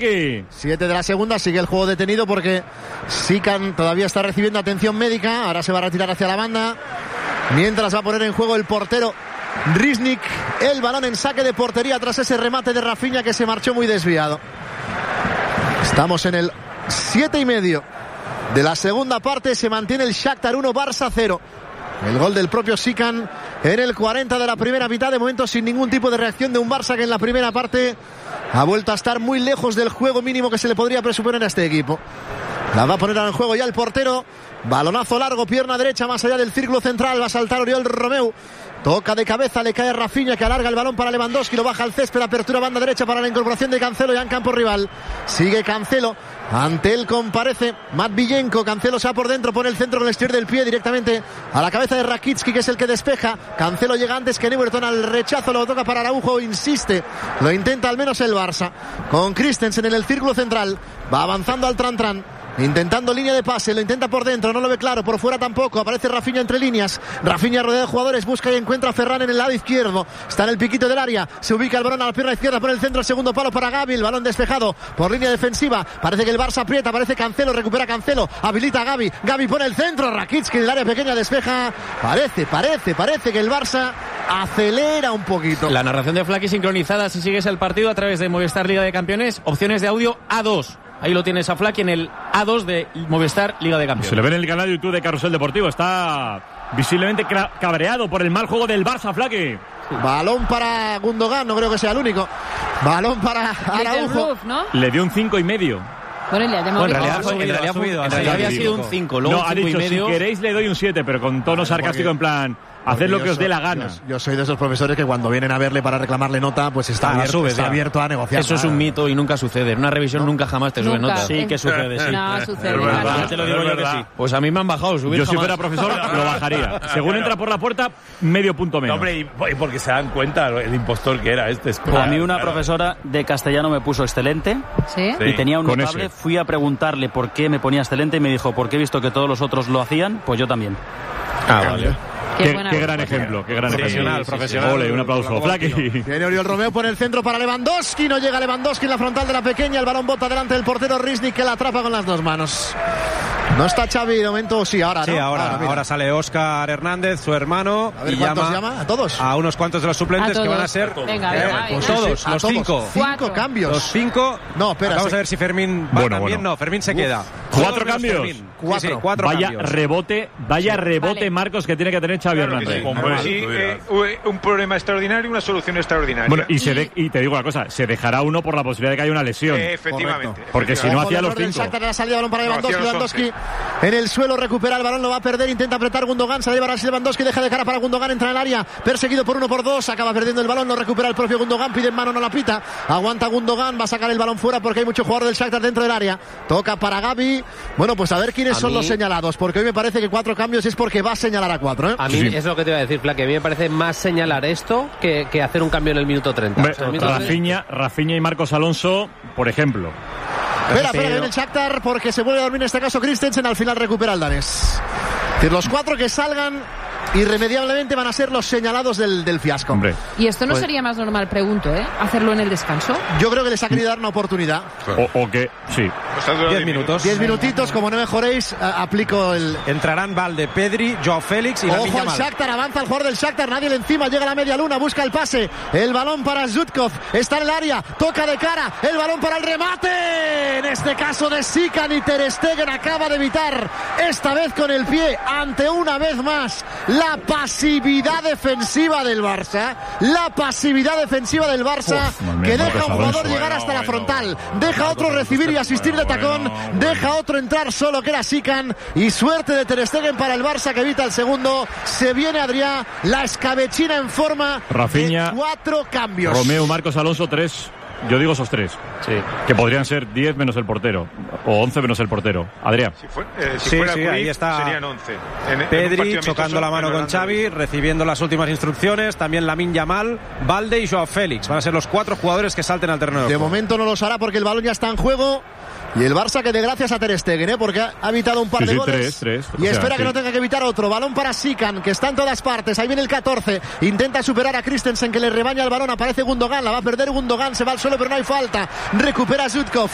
Flaky. 7 de la segunda, sigue el juego detenido porque Sikan todavía está recibiendo atención médica. Ahora se va a retirar hacia la banda, mientras va a poner en juego el portero Riznik. El balón en saque de portería tras ese remate de Rafinha que se marchó muy desviado. Estamos en el 7:30 de la segunda parte. Se mantiene el Shakhtar 1, Barça 0. El gol del propio Sikan en el 40 de la primera mitad. De momento sin ningún tipo de reacción de un Barça que en la primera parte ha vuelto a estar muy lejos del juego mínimo que se le podría presuponer a este equipo. La va a poner en juego ya el portero. Balonazo largo, pierna derecha más allá del círculo central. Va a saltar Oriol Romeu. Toca de cabeza, le cae a Rafinha que alarga el balón para Lewandowski. Lo baja al césped, apertura banda derecha para la incorporación de Cancelo ya en campo rival. Sigue Cancelo. Ante él comparece Matviyenko. Cancelo se va por dentro, pone el centro con el exterior del pie directamente a la cabeza de Rakitski, que es el que despeja. Cancelo llega antes que Everton al rechazo, lo toca para Araujo, insiste, lo intenta al menos el Barça con Christensen en el círculo central. Va avanzando al Tran, intentando línea de pase, lo intenta por dentro, no lo ve claro, por fuera tampoco, aparece Rafinha entre líneas. Rafinha rodeado de jugadores, busca y encuentra a Ferran en el lado izquierdo, está en el piquito del área, se ubica el balón a la pierna izquierda, por el centro, el segundo palo para Gavi, el balón despejado por línea defensiva, parece que el Barça aprieta, aparece Cancelo, recupera Cancelo, habilita a Gavi, Gavi pone el centro, Rakitski del área pequeña despeja, parece que el Barça acelera un poquito. La narración de Flaky sincronizada si sigues el partido a través de Movistar Liga de Campeones, opciones de audio A2. Ahí lo tienes a Flaky en el A2 de Movistar Liga de Campeones. Se le ve en el canal de YouTube de Carrusel Deportivo. Está visiblemente cabreado por el mal juego del Barça, Flaky. Balón para Gundogan, no creo que sea el único. Balón para Araujo. Roof, ¿no? Le dio un 5,5. Bueno, le ha llamado en realidad había sido un 5. Luego no, ha dicho, si queréis le doy un 7, pero con tono sarcástico en plan... Haced lo que os dé la gana. Yo soy de esos profesores que cuando vienen a verle para reclamarle nota, pues está abierto a negociar. Eso es un mito y nunca sucede. En una revisión nunca jamás te suben nota. Sí que sucede, sí. No, sucede. Te lo digo yo que sí. Pues a mí me han bajado. Subir yo jamás. Si fuera profesor lo bajaría. Según entra por la puerta, medio punto menos. Hombre, y porque se dan cuenta el impostor que era este. A mí una profesora de castellano me puso excelente. ¿Sí? Y tenía un notable. Fui a preguntarle por qué me ponía excelente y me dijo, porque he visto que todos los otros lo hacían, pues yo también. Vale. Qué gran ejemplo, qué gran profesional. Ole, un aplauso. Flaky. Viene Oriol Romeu, pone el centro para Lewandowski, no llega Lewandowski en la frontal de la pequeña, el balón bota delante del portero Riznik que la atrapa con las dos manos. No está Xavi de momento, sí, ahora, ¿no? Sí, ahora sale Óscar Hernández, su hermano. A ver, ¿cuántos llama? ¿A todos? A unos cuantos de los suplentes que van a ser... Venga, pues todos, los 5. 5 cambios. Los 5. No, espera. Vamos a ver si Fermín va también. No, Fermín se queda. 4 cambios. Sí, 4 vaya cambios. rebote, vale. Marcos, que tiene que tener Xavi Hernández. Un problema extraordinario y una solución extraordinaria. Bueno, y te digo una cosa, se dejará uno por la posibilidad de que haya una lesión. Efectivamente. Porque si no hacía los 5. La salida, balón para Lewandowski. En el suelo recupera el balón, lo va a perder, intenta apretar Gundogan, se lleva a Lewandowski, deja de cara para Gundogan, entra en el área, perseguido por 1 por 2, acaba perdiendo el balón, lo recupera el propio Gundogan, pide en mano, no la pita, aguanta Gundogan, va a sacar el balón fuera porque hay mucho jugador del Shakhtar dentro del área, toca para Gavi. Bueno, pues a ver quiénes son los señalados, porque hoy me parece que 4 cambios es porque va a señalar a 4, ¿eh? A mí es lo que te iba a decir, Flaque, a mí me parece más señalar esto que hacer un cambio en el minuto 30. Rafinha y Marcos Alonso, por ejemplo. Espera, que viene el Shakhtar porque se vuelve a dormir en este caso Christensen, al final recupera el danés. Los 4 que salgan irremediablemente van a ser los señalados del fiasco. Hombre. ¿Y esto no sería más normal, pregunto, hacerlo en el descanso? Yo creo que les ha querido dar una oportunidad. O que, sí. 10 minutos. 10 minutitos, como no mejoréis, aplico el... Entrarán Valde, Pedri, Joao Félix y Lamine Yamal. Yamal. Ojo al Shakhtar, avanza el jugador del Shakhtar, nadie le encima, llega a la media luna, busca el pase, el balón para Zhutkov, está en el área, toca de cara, el balón para el remate, en este caso de Sikan, y Ter Stegen acaba de evitar, esta vez con el pie, ante una vez más la pasividad defensiva del Barça, que deja a un jugador llegar hasta la frontal, deja a otro recibir y asistir de tacón, deja a otro entrar solo, que era Sikan, y suerte de Ter Stegen para el Barça que evita el segundo. Se viene Adrià, la escabechina en forma. Rafinha, de 4 cambios. Romeu, Marcos Alonso, 3. Yo digo esos 3. Sí. Que podrían ser 10 menos el portero. O 11 menos el portero. Adrià. Si fuera Cruyff, ahí está serían 11. Pedri chocando la mano con Xavi, recibiendo las últimas instrucciones. También Lamine Yamal, Valde y Joao Félix. Van a ser los 4 jugadores que salten al terreno de momento no los hará porque el balón ya está en juego. Y el Barça que de gracias a Ter Stegen, porque ha evitado un par de goles. 3. Y espera que no tenga que evitar otro. Balón para Sikan, que está en todas partes. Ahí viene el 14. Intenta superar a Christensen, que le rebaña el balón. Aparece Gundogan, la va a perder Gundogan. Se va al suelo, pero no hay falta. Recupera Zhutkov.